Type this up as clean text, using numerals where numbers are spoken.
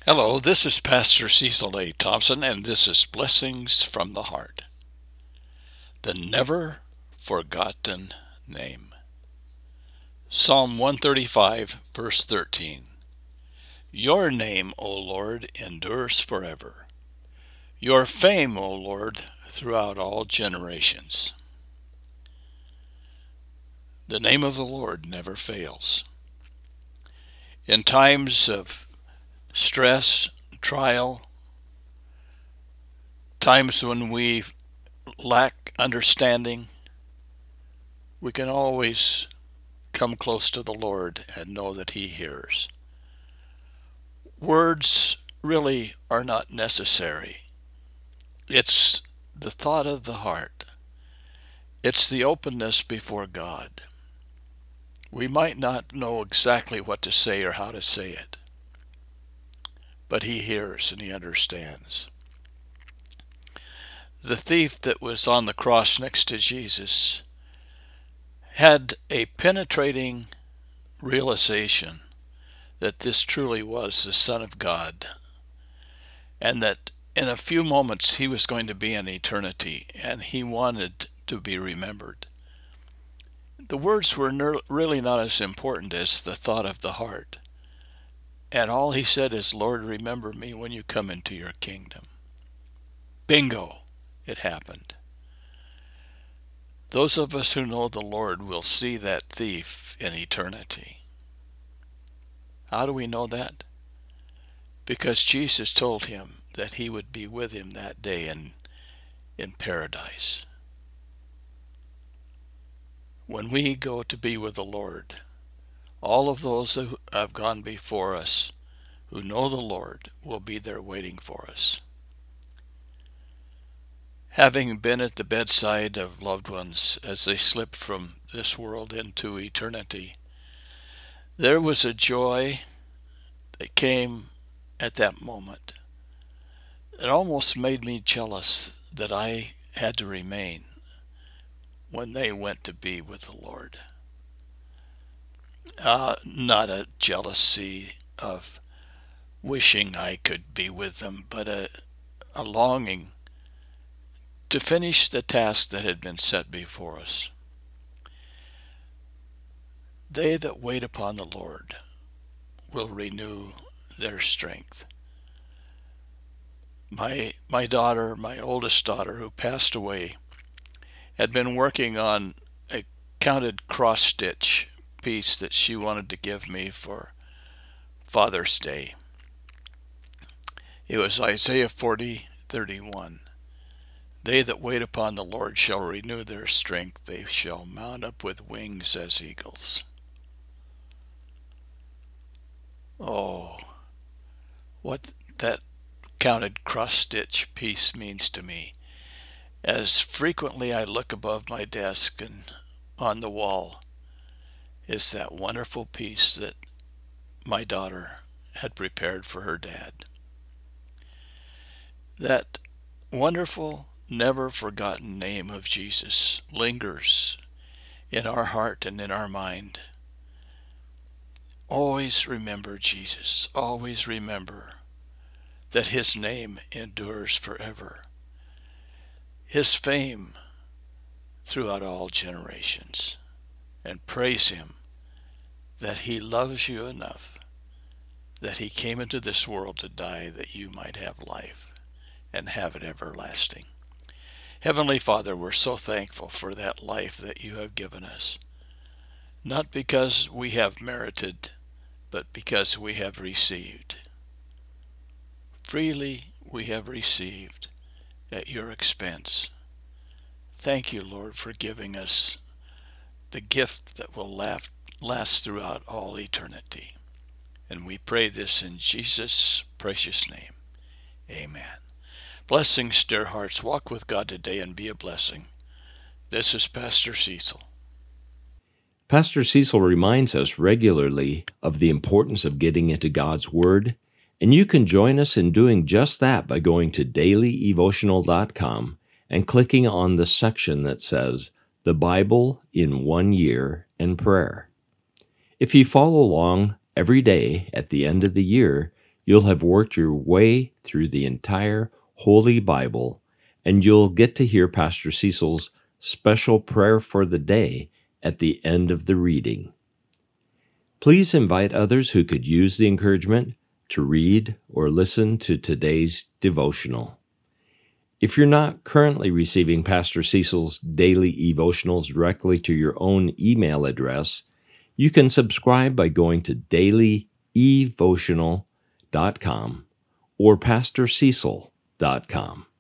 Hello, this is Pastor Cecil A. Thompson, and this is Blessings from the Heart. The Never Forgotten Name. Psalm 135, verse 13. Your name, O Lord, endures forever. Your fame, O Lord, throughout all generations. The name of the Lord never fails. In times of stress, trial, times when we lack understanding, we can always come close to the Lord and know that He hears. Words really are not necessary. It's the thought of the heart. It's the openness before God. We might not know exactly what to say or how to say it, but He hears and He understands. The thief that was on the cross next to Jesus had a penetrating realization that this truly was the Son of God, and that in a few moments he was going to be in eternity, and he wanted to be remembered. The words were really not as important as the thought of the heart, and all he said is, Lord, remember me when you come into your kingdom. Bingo! It happened. Those of us who know the Lord will see that thief in eternity. How do we know that? Because Jesus told him that he would be with him that day in paradise. When we go to be with the Lord, all of those who have gone before us, who know the Lord, will be there waiting for us. Having been at the bedside of loved ones as they slipped from this world into eternity, there was a joy that came at that moment. It almost made me jealous that I had to remain when they went to be with the Lord. Not a jealousy of wishing I could be with them, but a longing to finish the task that had been set before us. They that wait upon the Lord will renew their strength. My daughter, my oldest daughter, who passed away, had been working on a counted cross-stitch piece that she wanted to give me for Father's Day. It was Isaiah 40:31. They that wait upon the Lord shall renew their strength. They shall mount up with wings as eagles. Oh, what that counted cross-stitch piece means to me. As frequently I look above my desk and on the wall is that wonderful piece that my daughter had prepared for her dad. That wonderful, never forgotten name of Jesus lingers in our heart and in our mind. Always remember Jesus. Always remember that His name endures forever. His fame throughout all generations. And praise Him that He loves you enough that He came into this world to die that you might have life and have it everlasting. Heavenly Father, we're so thankful for that life that you have given us. Not because we have merited, but because we have received. Freely we have received at your expense. Thank you, Lord, for giving us the gift that will last throughout all eternity. And we pray this in Jesus' precious name. Amen. Blessings, dear hearts. Walk with God today and be a blessing. This is Pastor Cecil. Pastor Cecil reminds us regularly of the importance of getting into God's Word, and you can join us in doing just that by going to dailyevotional.com and clicking on the section that says, The Bible in 1 Year and Prayer. If you follow along every day at the end of the year, you'll have worked your way through the entire Holy Bible, and you'll get to hear Pastor Cecil's special prayer for the day at the end of the reading. Please invite others who could use the encouragement to read or listen to today's devotional. If you're not currently receiving Pastor Cecil's daily devotionals directly to your own email address, you can subscribe by going to dailydevotional.com or pastorcecil.com.